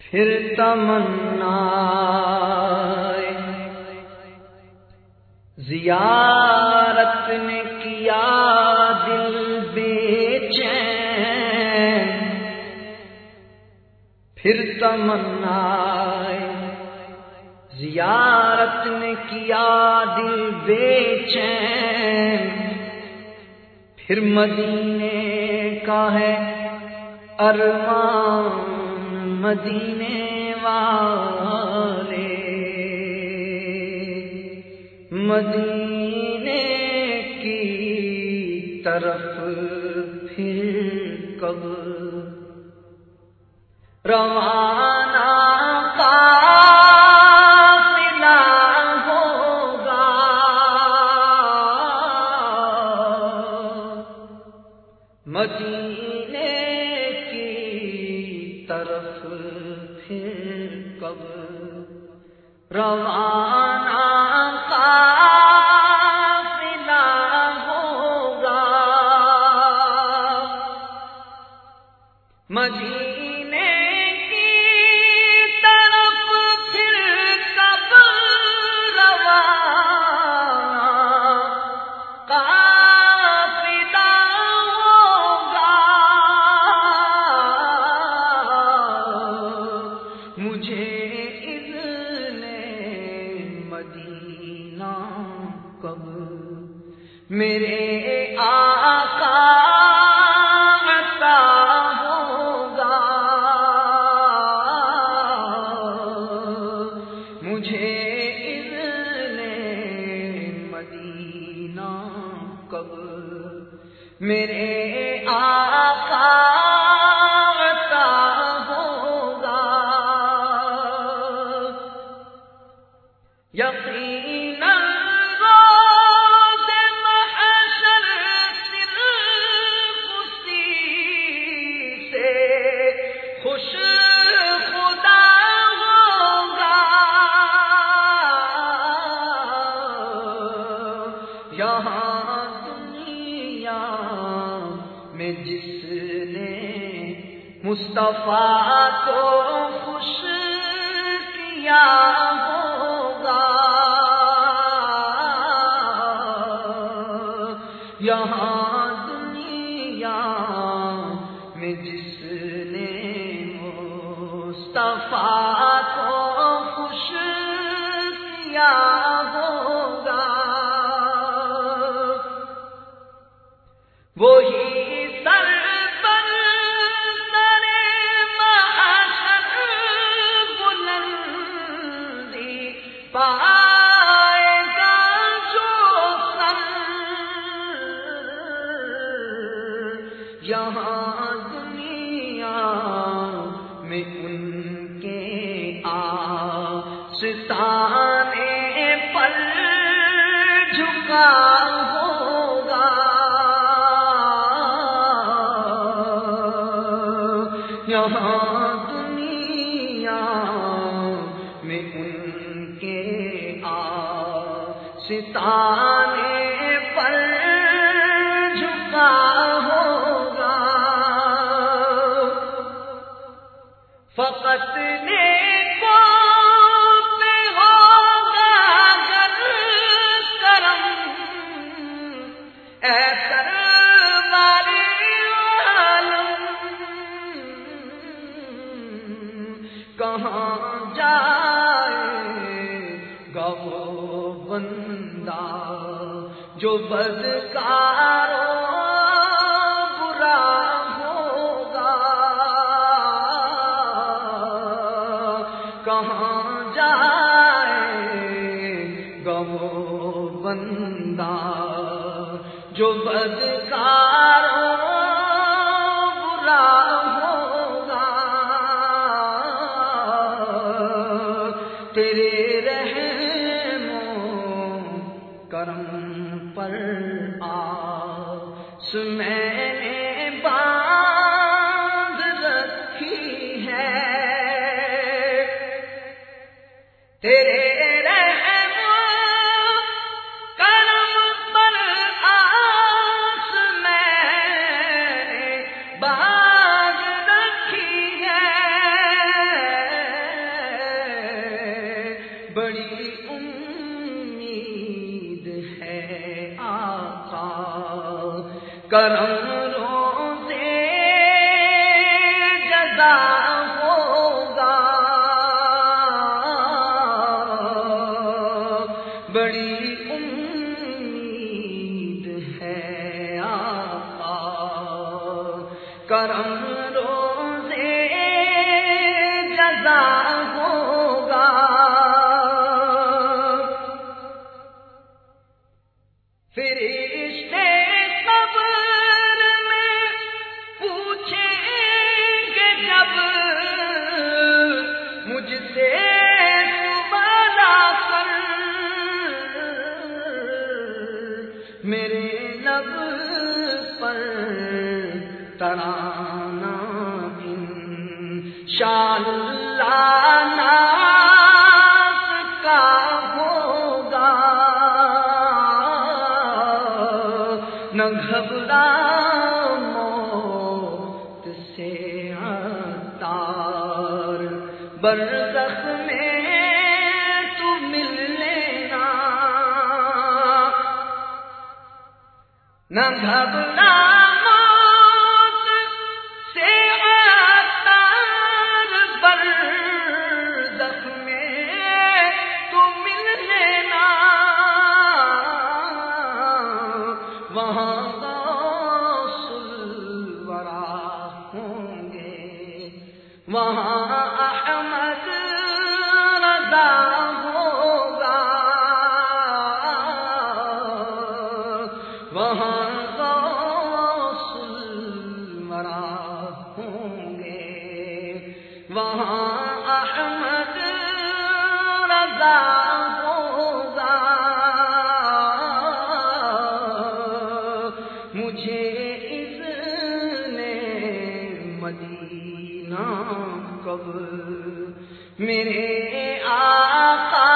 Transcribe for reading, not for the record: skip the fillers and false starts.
پھر تمنا زیارت نے کیا دل بے چین، پھر تمنا زیارت نے کیا دل بے چین، پھر مدینے کا ہے ارمان مدینے والے، مدینے کی طرف پھر کب روانہ مدینے کی طرف پھر کب روانہ قافلہ ہوگا، مدینے کی طرف پھر کب روانہ میرے آقا عطا ہوگا، مجھے اذن مدینہ کب میرے آقا عطا ہوگا، یقیناً یہاں دنیا میں جس نے مصطفیٰ کو خوش کیا ہوگا، یہاں دنیا میں جس نے مصطفیٰ کو خوش کیا ہوگا، وہی سر پر سر محشر بلندی پائے گا جو سر، یہاں دنیا میں ان کے آستانے پر جھکا یہاں دنیا میں ان کے آستانے پر جھکا ہوگا، فقط نیکوں پہ ہوگا گر کرم، اے سرور عالم کہاں جائے گا وہ بندہ جو بدکار و برا ہوگا، کہاں جائے گا وہ بندہ جو بدکار و برا تیرے رحم و کرم پر آس میں نے باندھ رکھی ہے، تیرے رحم و کرم پر آس میں نے باندھ رکھی ہے، کرم روزے جزا ہوگا، بڑی امید ہے آقا، کرم روزے جزا ہوگا، فرشتے قبر میں پوچھیں گے جب مجھ سے سوال کر، میرے لب پر ترانہ انشاءاللہ ناز کا ہوگا، نہ گھبرا موت سے عطار، برزخ میں تو مل لینا، نہ گھبرا موت سے عطار، برزخ میں تو مل لینا، وہاں غوث الورا ہوں گے، وہاں احمد رضا ہوگا، وہاں غوث الورا ہوں گے، وہاں احمد رضا ہوگا، مجھے اذن مدینہ کب میرے آقا